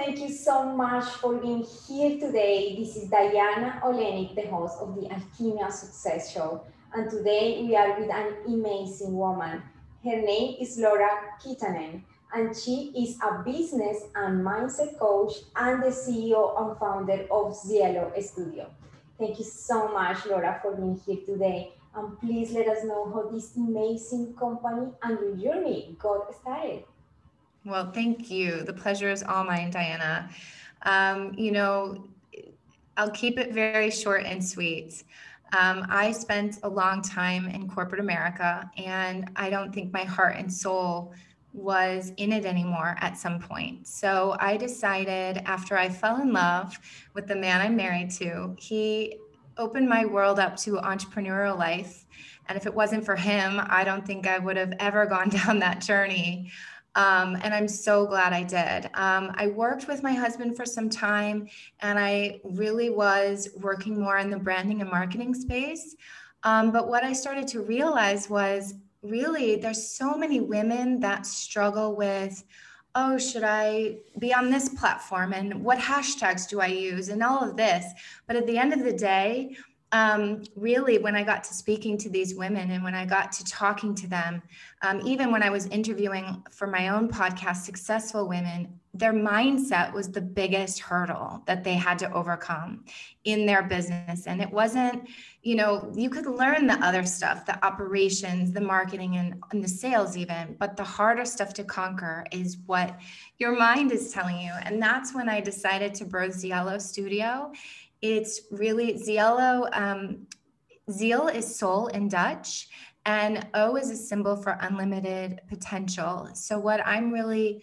thank you so much for being here today. This is Diana Olenik, the host of the Alchemia Success Show. And today we are with an amazing woman. Her name is Laura Kitanen, and she is a business and mindset coach and the CEO and founder of Cielo Studio. Thank you so much, Laura, for being here today. And please let us know how this amazing company and your journey got started. Well, thank you. The pleasure is all mine, Diana. Um, you know, I'll keep it very short and sweet. I spent a long time in corporate America, and I don't think my heart and soul was in it anymore at some point. So I decided after I fell in love with the man I'm married to, he opened my world up to entrepreneurial life. And if it wasn't for him, I don't think I would have ever gone down that journey. And I'm so glad I did. I worked with my husband for some time, and I really was working more in the branding and marketing space. But what I started to realize was really there's so many women that struggle with, oh, should I be on this platform? And what hashtags do I use? And all of this. But at the end of the day, really, when I got to speaking to these women and when I got to talking to them, even when I was interviewing for my own podcast, Successful Women, their mindset was the biggest hurdle that they had to overcome in their business. And it wasn't, you could learn the other stuff, the operations, the marketing, and the sales even, but the harder stuff to conquer is what your mind is telling you. And that's when I decided to birth Cielo Studio. It's really Cielo. Ziel is soul in Dutch, and O is a symbol for unlimited potential. So what I'm really,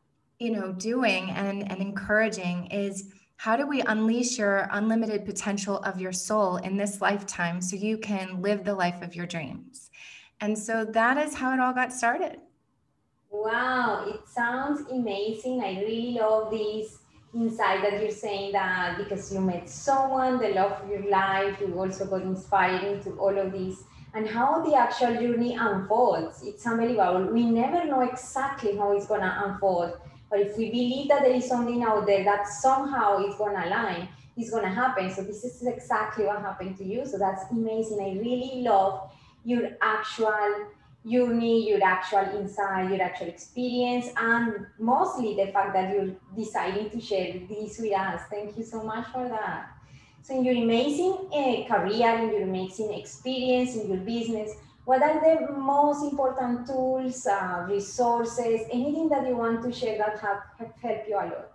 doing and encouraging is how do we unleash your unlimited potential of your soul in this lifetime so you can live the life of your dreams. And so that is how it all got started. Wow, it sounds amazing. I really love this insight that you're saying that because you met someone, the love of your life, you also got inspired into all of this and how the actual journey unfolds. It's unbelievable. We never know exactly how it's gonna unfold, but if we believe that there is something out there that somehow is gonna align, it's gonna happen. So this is exactly what happened to you. So that's amazing. I really love your actual journey, your actual insight, your actual experience, and mostly the fact that you're deciding to share this with us. Thank you so much for that. So, in your amazing career, in your amazing experience, in your business, what are the most important tools, resources, anything that you want to share that have helped you a lot?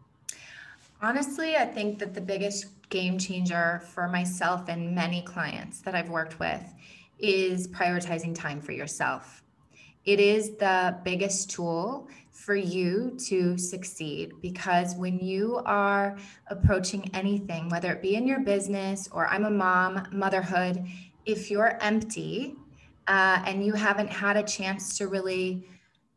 Honestly, I think that the biggest game changer for myself and many clients that I've worked with is prioritizing time for yourself. It is the biggest tool for you to succeed because when you are approaching anything, whether it be in your business or I'm a mom, motherhood, if you're empty and you haven't had a chance to really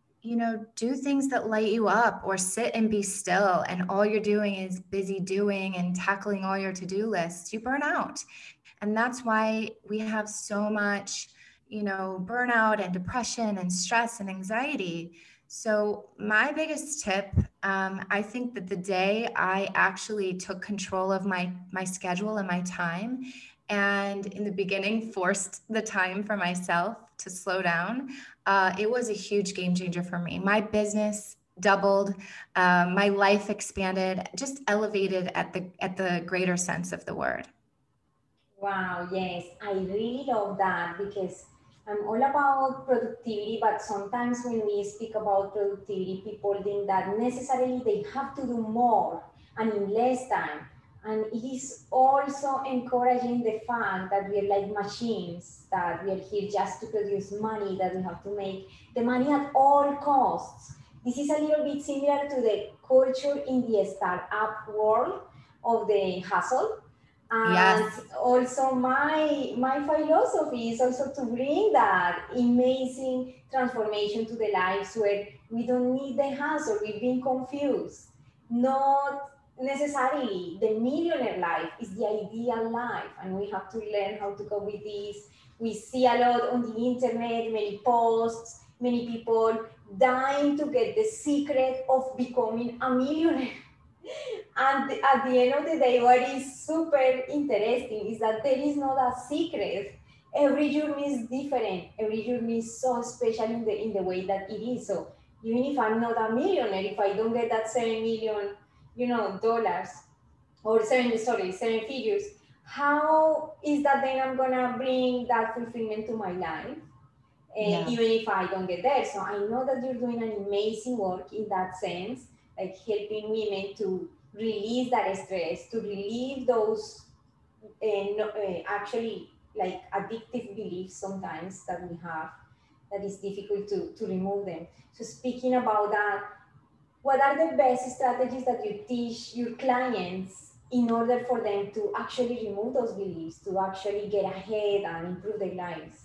do things that light you up or sit and be still. And all you're doing is busy doing and tackling all your to-do lists, you burn out. And that's why we have so much, burnout and depression and stress and anxiety. So my biggest tip, I think that the day I actually took control of my schedule and my time, and in the beginning forced the time for myself to slow down, it was a huge game changer for me. My business doubled, my life expanded, just elevated at the greater sense of the word. Wow, yes, I really love that because I'm all about productivity, but sometimes when we speak about productivity, people think that necessarily they have to do more and in less time. And it is also encouraging the fact that we're like machines, that we're here just to produce money, that we have to make the money at all costs. This is a little bit similar to the culture in the startup world of the hustle, and Yes. also my philosophy is also to bring that amazing transformation to the lives where we don't need the hassle, we've been confused. Not necessarily the millionaire life is the ideal life, and we have to learn how to go with this. We see a lot on the internet, many posts, many people dying to get the secret of becoming a millionaire. And at the end of the day, what is super interesting is that there is not a secret. Every journey is different. Every journey is so special in the way that it is. So even if I'm not a millionaire, if I don't get that 7 million, dollars, or seven figures, how is that then I'm gonna bring that fulfillment to my life? Yeah. Even if I don't get there. So I know that you're doing an amazing work in that sense, like helping women to release that stress, to relieve those actually like addictive beliefs sometimes that we have, that is difficult to remove them. So speaking about that, what are the best strategies that you teach your clients in order for them to actually remove those beliefs, to actually get ahead and improve their lives?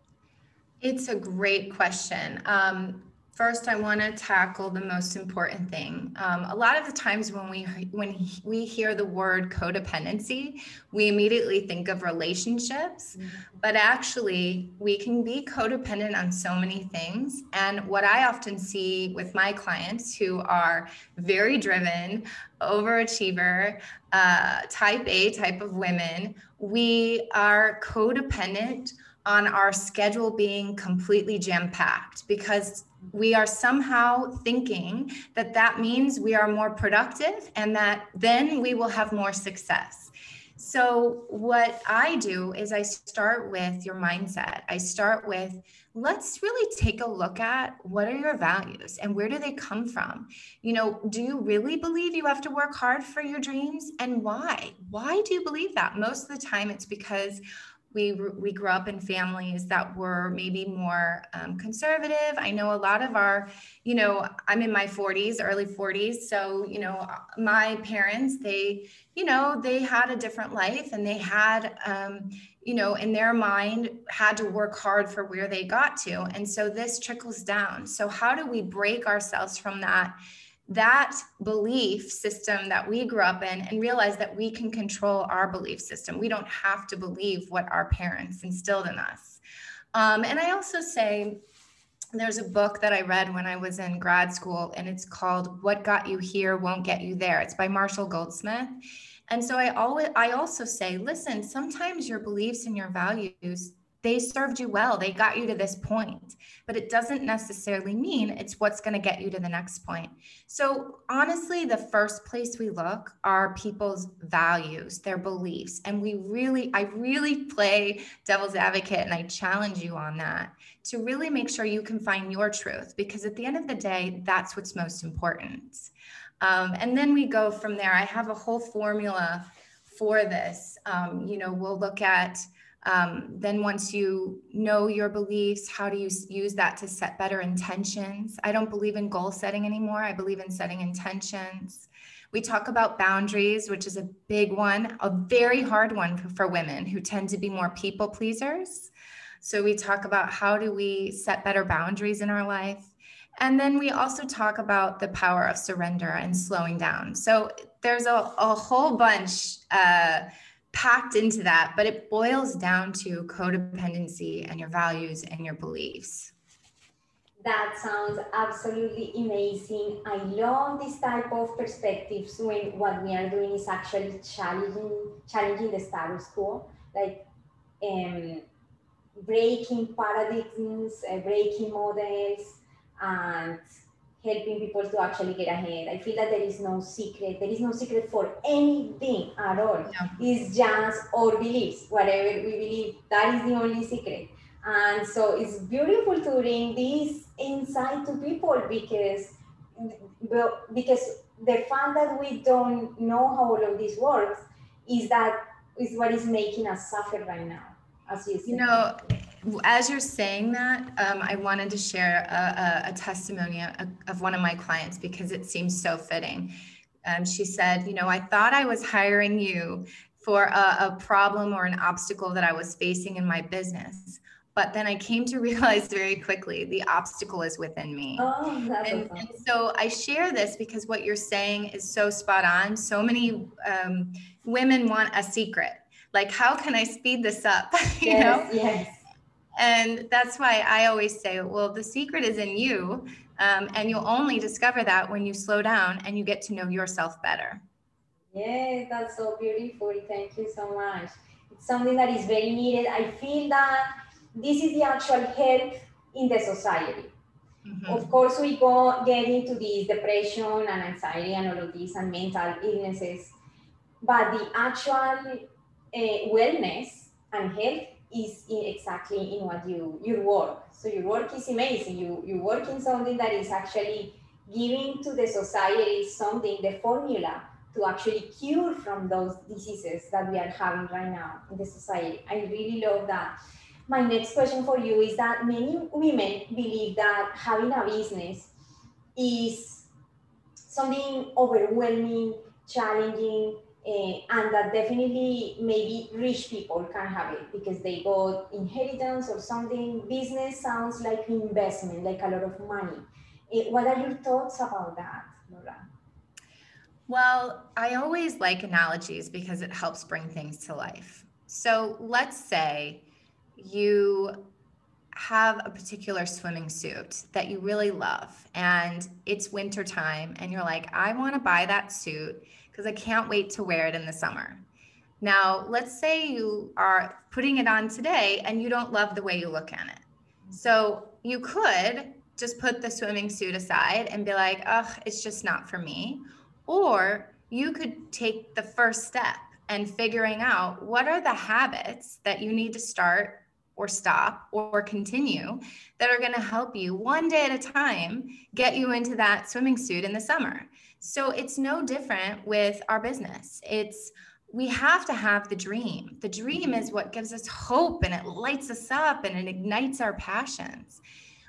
It's a great question. First, I want to tackle the most important thing. A lot of the times when we hear the word codependency, we immediately think of relationships, but actually we can be codependent on so many things. And what I often see with my clients who are very driven, overachiever, type A type of women, we are codependent on our schedule being completely jam-packed because we are somehow thinking that that means we are more productive and that then we will have more success. So what I do is I start with your mindset. I start with, let's really take a look at what are your values and where do they come from? Do you really believe you have to work hard for your dreams, and why? Why do you believe that? Most of the time it's because we grew up in families that were maybe more conservative. I know a lot of our, I'm in my 40s, early 40s. So, my parents, they had a different life, and they had, in their mind had to work hard for where they got to. And so this trickles down. So how do we break ourselves from that belief system that we grew up in and realize that we can control our belief system? We don't have to believe what our parents instilled in us. And I also say, there's a book that I read when I was in grad school, and it's called What Got You Here Won't Get You There. It's by Marshall Goldsmith. And so I also say, listen, sometimes your beliefs and your values, they served you well. They got you to this point, but it doesn't necessarily mean it's what's going to get you to the next point. So honestly, the first place we look are people's values, their beliefs. And I really play devil's advocate, and I challenge you on that to really make sure you can find your truth, because at the end of the day, that's what's most important. And then we go from there. I have a whole formula for this. We'll look at then once you know your beliefs, how do you use that to set better intentions? I don't believe in goal setting anymore. I believe in setting intentions. We talk about boundaries, which is a big one, a very hard one for women who tend to be more people pleasers. So we talk about how do we set better boundaries in our life. And then we also talk about the power of surrender and slowing down. So there's a whole bunch packed into that, but it boils down to codependency and your values and your beliefs. That sounds absolutely amazing. I love this type of perspectives when what we are doing is actually challenging the status quo, like breaking paradigms, breaking models, and helping people to actually get ahead. I feel that there is no secret. There is no secret for anything at all. No. It's just our beliefs. Whatever we believe, that is the only secret. And so it's beautiful to bring this insight to people because the fact that we don't know how all of this works is what is making us suffer right now, as you said. As you're saying that, I wanted to share a testimony of one of my clients because it seems so fitting. She said, I thought I was hiring you for a problem or an obstacle that I was facing in my business. But then I came to realize very quickly the obstacle is within me. Oh, that's and, awesome. and so I share this because what you're saying is so spot on. So many women want a secret. Like, how can I speed this up? Yes. And that's why I always say, well, the secret is in you. And you'll only discover that when you slow down and you get to know yourself better. Yes, that's so beautiful. Thank you so much. It's something that is very needed. I feel that this is the actual health in the society. Mm-hmm. Of course, we get into this depression and anxiety and all of these and mental illnesses, but the actual wellness and health is exactly in what your work. So your work is amazing. You work in something that is actually giving to the society something, the formula to actually cure from those diseases that we are having right now in the society. I really love that. My next question for you is that many women believe that having a business is something overwhelming, challenging, and that definitely maybe rich people can have it because they got inheritance or something. Business sounds like investment, like a lot of money. What are your thoughts about that, Laura? Well, I always like analogies because it helps bring things to life. So let's say you have a particular swimming suit that you really love and it's winter time and you're like, I want to buy that suit because I can't wait to wear it in the summer. Now, let's say you are putting it on today and you don't love the way you look in it. So you could just put the swimming suit aside and be like, oh, it's just not for me. Or you could take the first step and figuring out what are the habits that you need to start or stop or continue that are going to help you one day at a time get you into that swimming suit in the summer. So it's no different with our business. We have to have the dream. The dream is what gives us hope and it lights us up and it ignites our passions.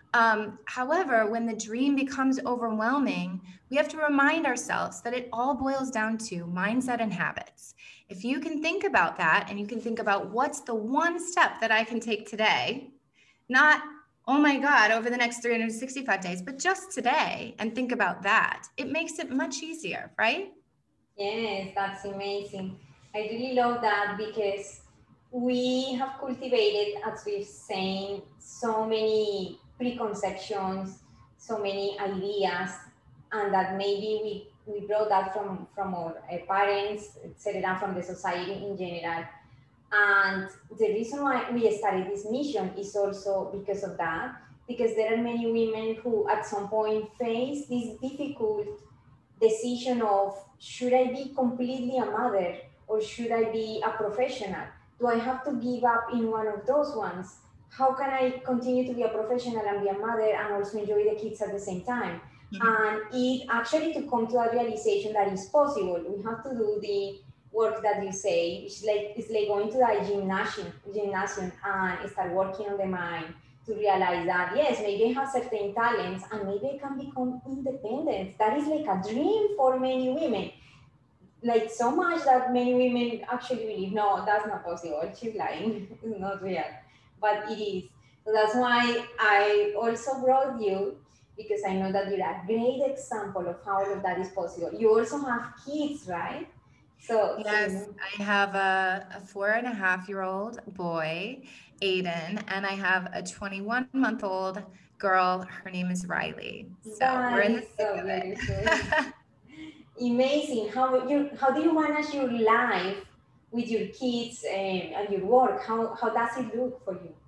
However, when the dream becomes overwhelming, we have to remind ourselves that it all boils down to mindset and habits. If you can think about that and you can think about what's the one step that I can take today, not, oh my God, over the next 365 days, but just today, and think about that, it makes it much easier, right? Yes, that's amazing. I really love that because we have cultivated, as we've seen, so many preconceptions, so many ideas, and that maybe we brought that from our parents, etc., from the society in general. And the reason why we started this mission is also because of that, because there are many women who at some point face this difficult decision of should I be completely a mother or should I be a professional? Do I have to give up in one of those ones? How can I continue to be a professional and be a mother and also enjoy the kids at the same time? Mm-hmm. And it actually to come to a realization that is possible. We have to do the work that you say. It's like going to the gymnasium and start working on the mind to realize that yes, maybe I have certain talents and maybe I can become independent. That is like a dream for many women. Like so much that many women actually believe, no, that's not possible. She's lying. It's not real. But it is. So that's why I also brought you because I know that you're a great example of how all of that is possible. You also have kids, right? So yes, I have a 4.5-year-old boy, Aiden, and I have a 21-month-old girl. Her name is Riley. So we're in the thick of it. Amazing. How do you manage your life with your kids and your work? How does it look for you?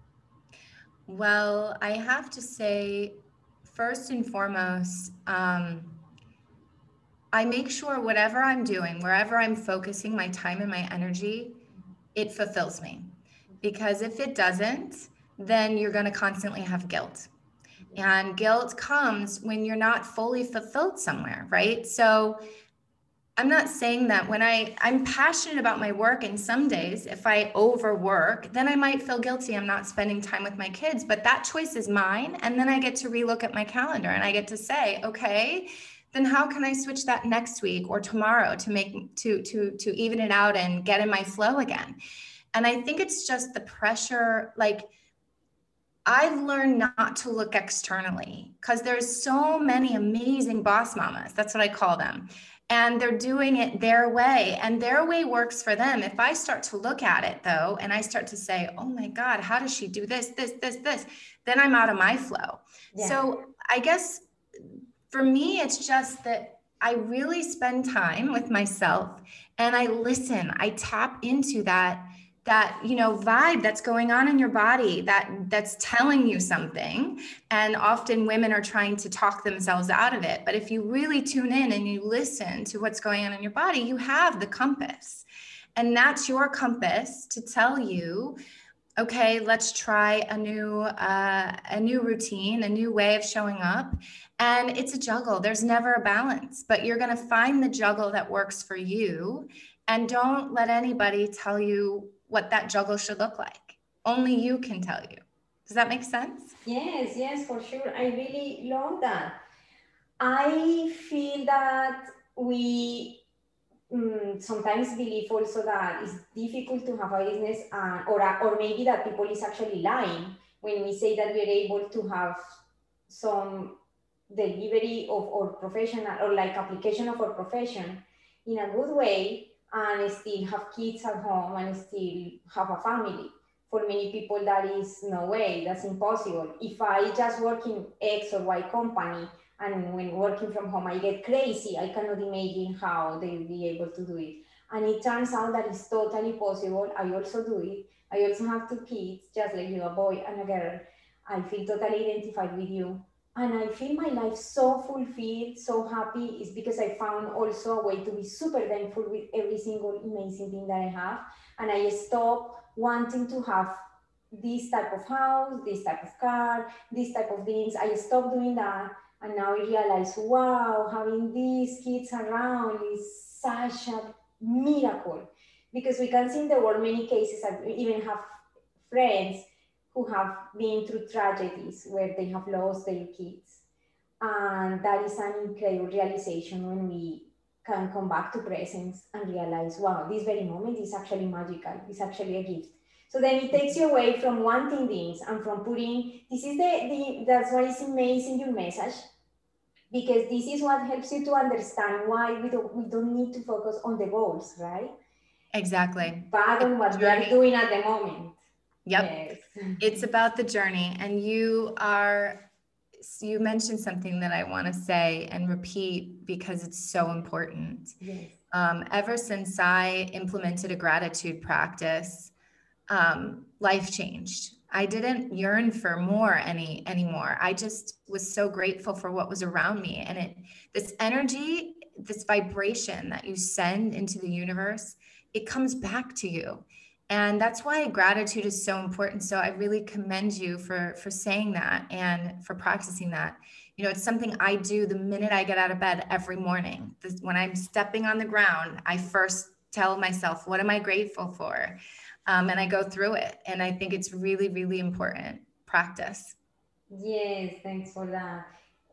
Well, I have to say, first and foremost, I make sure whatever I'm doing, wherever I'm focusing my time and my energy, it fulfills me. Because if it doesn't, then you're going to constantly have guilt. And guilt comes when you're not fully fulfilled somewhere, right? So I'm not saying that when I'm passionate about my work, and some days if I overwork, then I might feel guilty I'm not spending time with my kids, but that choice is mine. And then I get to relook at my calendar and I get to say, okay, then how can I switch that next week or tomorrow to make to even it out and get in my flow again? And I think it's just the pressure. Like, I've learned not to look externally because there's so many amazing boss mamas. That's what I call them. And they're doing it their way and their way works for them. If I start to look at it though, and I start to say, oh my God, how does she do this, then I'm out of my flow. Yeah. So I guess For me, it's just that I really spend time with myself and I listen. I tap into that vibe that's going on in your body that's telling you something. And often women are trying to talk themselves out of it. But if you really tune in and you listen to what's going on in your body, you have the compass. And that's your compass to tell you, okay, let's try a new routine, a new way of showing up. And it's a juggle. There's never a balance, but you're going to find the juggle that works for you. And don't let anybody tell you what that juggle should look like. Only you can tell you. Does that make sense? Yes, yes, for sure. I really love that. I feel that we sometimes believe also that it's difficult to have a business, or maybe that people is actually lying when we say that we're able to have some delivery of our professional or like application of our profession in a good way and still have kids at home and still have a family. For many people, that is no way, that's impossible. If I just work in X or Y company and when working from home I get crazy, I cannot imagine how they will be able to do it. And it turns out that it's totally possible. I also do it. I also have two kids, just like you, a boy and a girl. I feel totally identified with you. And I feel my life so fulfilled, so happy, is because I found also a way to be super thankful with every single amazing thing that I have. And I stopped wanting to have this type of house, this type of car, this type of things. I stopped doing that. And now I realize, wow, having these kids around is such a miracle. Because we can see in the world many cases, I even have friends who have been through tragedies where they have lost their kids. And that is an incredible realization when we can come back to presence and realize, wow, this very moment is actually magical, it's actually a gift. So then it takes you away from wanting things and from putting, this is that's why it's amazing your message, because this is what helps you to understand why we don't need to focus on the goals, right? Exactly. But on what we are doing at the moment. Yep. Yes. It's about the journey. And you mentioned something that I want to say and repeat because it's so important. Yes. Ever since I implemented a gratitude practice, life changed. I didn't yearn for more anymore. I just was so grateful for what was around me. And this energy, this vibration that you send into the universe, it comes back to you. And that's why gratitude is so important. So I really commend you for saying that and for practicing that. You know, it's something I do the minute I get out of bed every morning. When I'm stepping on the ground, I first tell myself, what am I grateful for? And I go through it. And I think it's really, really important practice. Yes, thanks for that.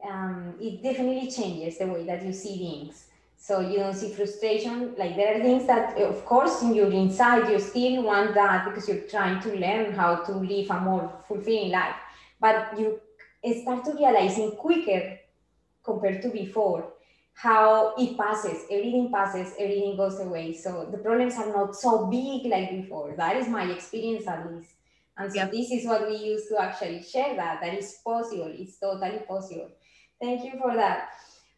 It definitely changes the way that you see things. So you don't see frustration. Like there are things that, of course, in your inside, you still want that because you're trying to learn how to live a more fulfilling life. But you start to realizing quicker compared to before how it passes, everything goes away. So the problems are not so big like before. That is my experience at least. And so This is what we use to actually share that is possible. It's totally possible. Thank you for that.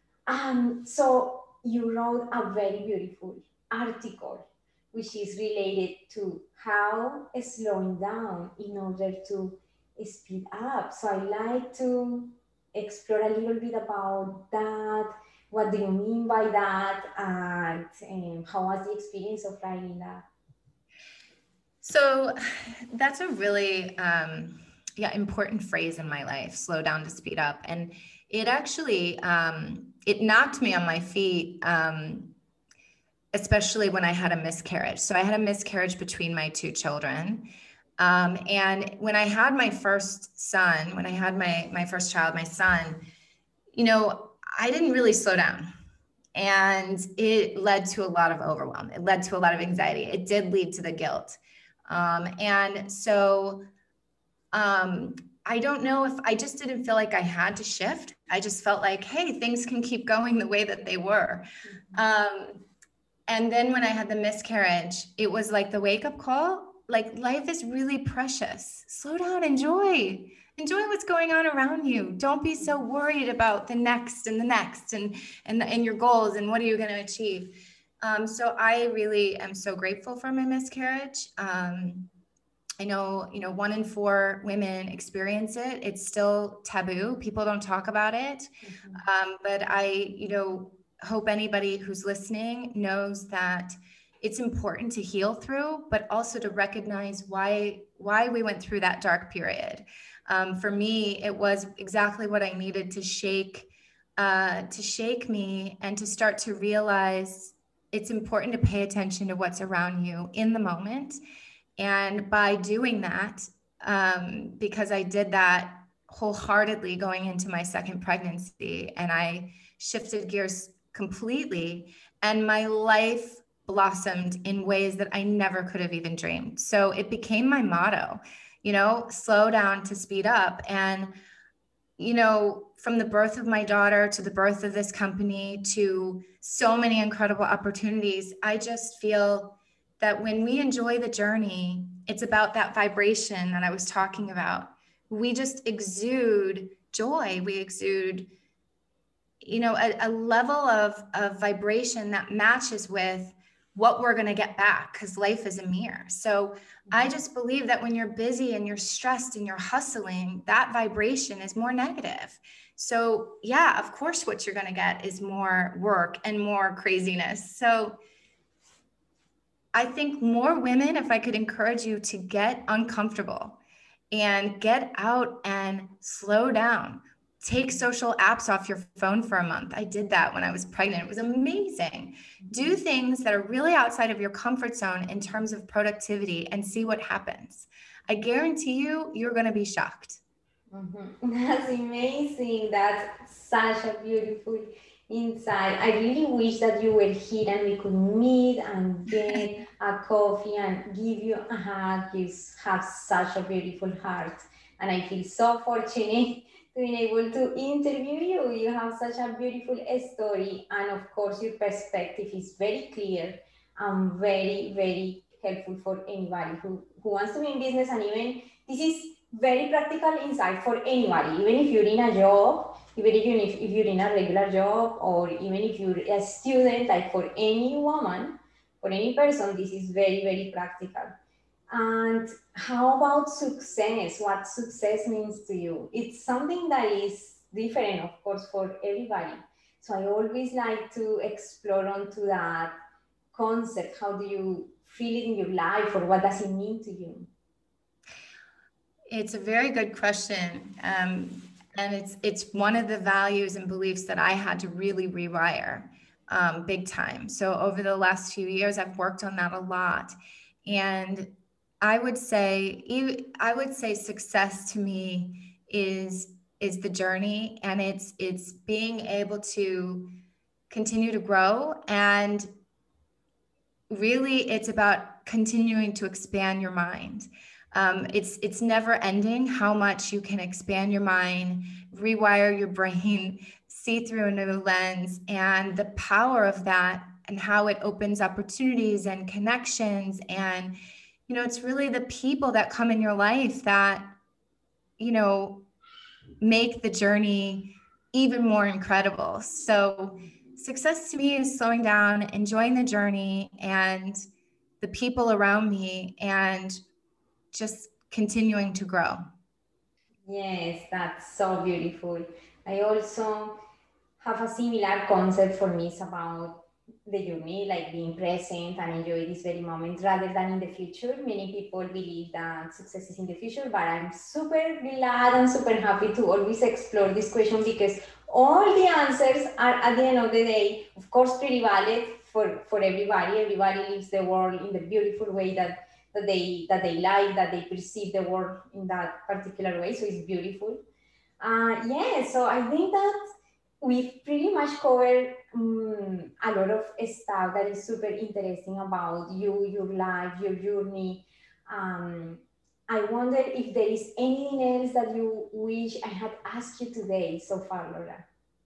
So you wrote a very beautiful article, which is related to how slowing down in order to speed up. So I like to explore a little bit about that. What do you mean by that? And how was the experience of writing that? So that's a really important phrase in my life, slow down to speed up. And it actually, it knocked me on my feet, especially when I had a miscarriage. So I had a miscarriage between my two children. And when I had my first son, when I had my first child, my son, you know, I didn't really slow down. And it led to a lot of overwhelm. It led to a lot of anxiety. It did lead to the guilt. And so I don't know if I just didn't feel like I had to shift. I just felt like, hey, things can keep going the way that they were. And then when I had the miscarriage, it was like the wake up call, like life is really precious. Slow down, enjoy. enjoy what's going on around you. Don't be so worried about the next and the next and your goals and what are you going to achieve. So I really am so grateful for my miscarriage. I know, 1 in 4 women experience it. It's still taboo. People don't talk about it. But I, hope anybody who's listening knows that it's important to heal through, but also to recognize why we went through that dark period. For me, it was exactly what I needed to shake me and to start to realize it's important to pay attention to what's around you in the moment. And by doing that, because I did that wholeheartedly going into my second pregnancy, and I shifted gears completely, and my life blossomed in ways that I never could have even dreamed. So it became my motto, slow down to speed up. And, from the birth of my daughter to the birth of this company to so many incredible opportunities, I just feel that when we enjoy the journey, it's about that vibration that I was talking about. We just exude joy. We exude, a level of vibration that matches with what we're going to get back, because life is a mirror. So I just believe that when you're busy and you're stressed and you're hustling, that vibration is more negative. So yeah, of course, what you're going to get is more work and more craziness. So I think more women, if I could encourage you to get uncomfortable and get out and slow down, take social apps off your phone for a month. I did that when I was pregnant. It was amazing. Do things that are really outside of your comfort zone in terms of productivity and see what happens. I guarantee you, you're going to be shocked. That's amazing. That's such a beautiful insight. I really wish that you were here and we could meet and get a coffee and give you a hug. You have such a beautiful heart, and I feel so fortunate to be able to interview you. You have such a beautiful story, and of course, your perspective is very clear and very, very helpful for anybody who wants to be in business. And even this is very practical insight for anybody, even if you're in a job, even if you're in a regular job, or even if you're a student, like for any woman, for any person, this is very, very practical. And how about success? What success means to you? It's something that is different, of course, for everybody. So I always like to explore onto that concept. How do you feel it in your life, or what does it mean to you? It's a very good question. And it's one of the values and beliefs that I had to really rewire big time. So over the last few years, I've worked on that a lot. And I would say success to me is the journey, and it's being able to continue to grow. And really, it's about continuing to expand your mind. It's never ending how much you can expand your mind, rewire your brain, see through a new lens, and the power of that and how it opens opportunities and connections. And, it's really the people that come in your life that, make the journey even more incredible. So success to me is slowing down, enjoying the journey and the people around me, and just continuing to grow. Yes, that's so beautiful. I also have a similar concept. For me, it's about the journey, like being present and enjoy this very moment rather than in the future. Many people believe that success is in the future, but I'm super glad and super happy to always explore this question, because all the answers are at the end of the day, of course, pretty valid for everybody. Everybody lives the world in the beautiful way that they like, that they perceive the world in that particular way. So it's beautiful. Yeah, so I think that we've pretty much covered a lot of stuff that is super interesting about you, your life, your journey. Um, I wonder if there is anything else that you wish I had asked you today so far, Laura.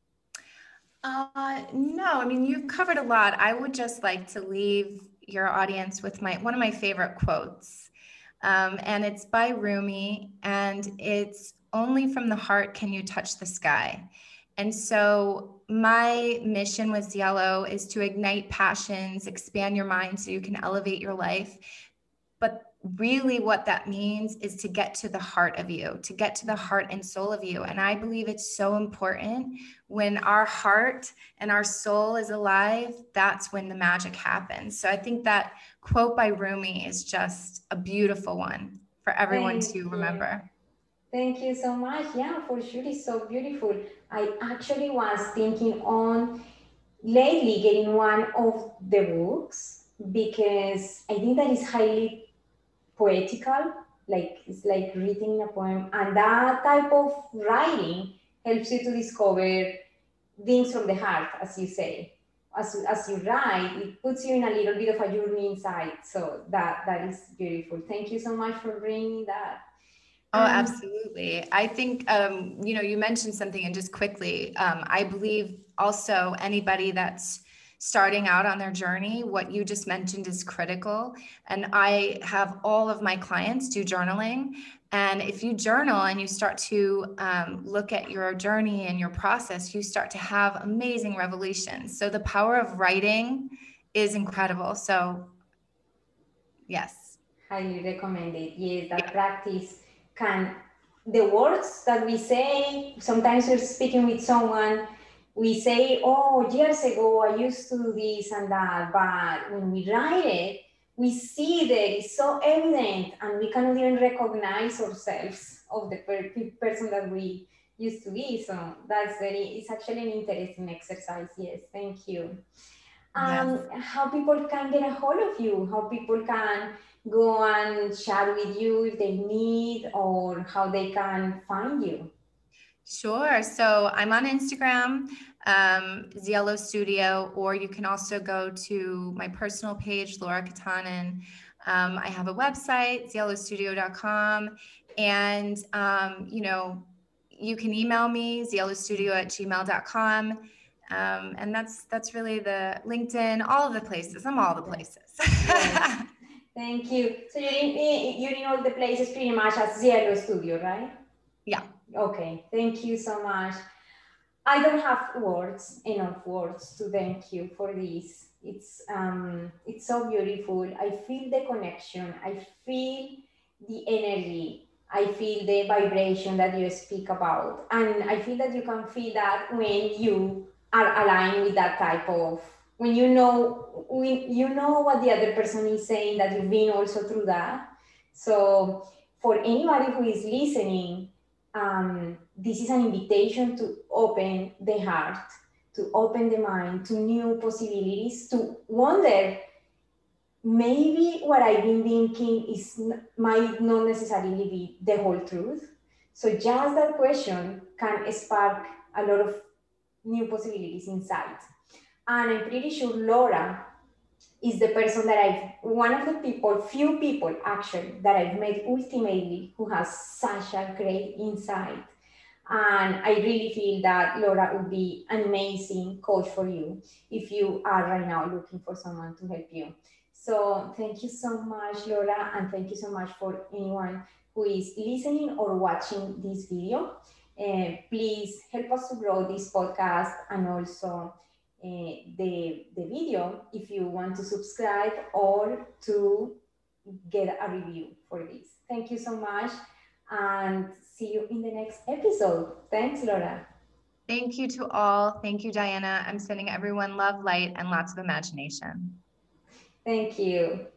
No, I mean, you've covered a lot. I would just like to leave your audience with one of my favorite quotes. And it's by Rumi, and it's only from the heart can you touch the sky. And so my mission with Cielo is to ignite passions, expand your mind so you can elevate your life. But really what that means is to get to the heart of you, to get to the heart and soul of you. And I believe it's so important when our heart and our soul is alive, that's when the magic happens. So I think that quote by Rumi is just a beautiful one for everyone Thank to you. remember. Thank you so much. Yeah, for sure, it's so beautiful. I actually was thinking on lately getting one of the books because I think that is highly poetical, like it's like reading a poem, and that type of writing helps you to discover things from the heart, as you say. As you write, it puts you in a little bit of a journey inside. So that is beautiful. Thank you so much for bringing that. Oh, And absolutely. I think, you mentioned something, and just quickly, I believe also anybody that's starting out on their journey, what you just mentioned is critical. And I have all of my clients do journaling. And if you journal and you start to look at your journey and your process, you start to have amazing revelations. So the power of writing is incredible. So, yes. highly recommended. Yes, that practice can, the words that we say, sometimes we're speaking with someone, we say, oh, years ago I used to do this and that, but when we write it, we see that it's so evident and we cannot even recognize ourselves of the person that we used to be. So that's it's actually an interesting exercise. Yes, thank you. Yes. How people can get a hold of you, how people can go and chat with you if they need, or how they can find you. Sure. So I'm on Instagram, Zielo Studio, or you can also go to my personal page, Laura Katanen. I have a website, zielostudio.com. And, you can email me, zielostudio@gmail.com. And that's really the LinkedIn, all of the places. I'm all the places. Yes. Thank you. So you're in all the places pretty much as Cielo Studio, right? Yeah. Okay. Thank you so much. I don't have enough words to thank you for this. It's so beautiful. I feel the connection. I feel the energy. I feel the vibration that you speak about, and I feel that you can feel that when you are aligned with that type of, when you know what the other person is saying, that you've been also through that. So for anybody who is listening, this is an invitation to open the heart, to open the mind to new possibilities, to wonder, maybe what I've been thinking might not necessarily be the whole truth. So just that question can spark a lot of new possibilities inside. And I'm pretty sure Laura is the person that one of the few people actually, that I've met ultimately who has such a great insight. And I really feel that Laura would be an amazing coach for you if you are right now looking for someone to help you. So thank you so much, Laura, and thank you so much for anyone who is listening or watching this video. Please help us to grow this podcast, and also the video if you want to subscribe or to get a review for this. Thank you so much, and see you in the next episode. Thanks, Laura. Thank you to all. Thank you, Diana. I'm sending everyone love, light, and lots of imagination. Thank you.